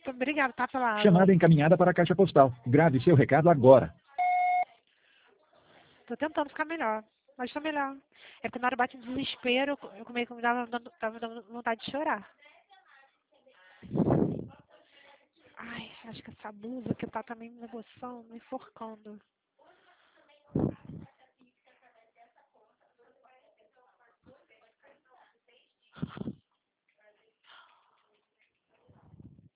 Obrigada, tá, pela água. Chamada encaminhada para a caixa postal. Grave seu recado agora. Tô tentando ficar melhor, mas tô melhor. É porque na hora bate um desespero, eu meio que tava dando vontade de chorar. Ai, acho que essa blusa que tá também me negociando, me enforcando.